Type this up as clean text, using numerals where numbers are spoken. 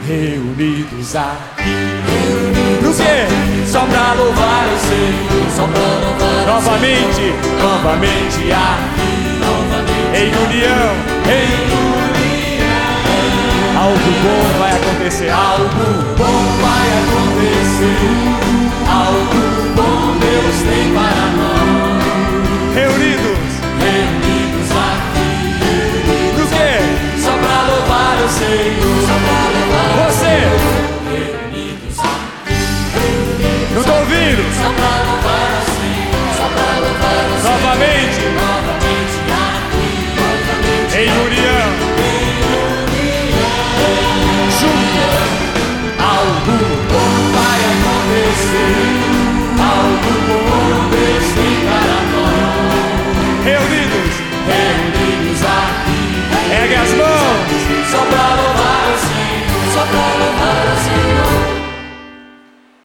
reunidos aqui. No quê? Só pra louvar o Senhor, só pra louvar novamente, novamente aqui, novamente em união, em união. Algo bom vai acontecer, algo bom vai acontecer, algo bom Deus tem para nós. Reunidos, reunidos aqui, no quê? Só pra louvar o Senhor, só pra louvar você. Reunidos aqui, não tô ouvindo. Só pra louvar o Senhor, só pra louvar o Senhor. Novamente, novamente aqui, novamente em união, junto. Algo bom vai acontecer, algo bom Deus tem para nós. Reunidos, reunidos aqui, ergue as mãos, só pra louvar o Senhor, só pra louvar o Senhor.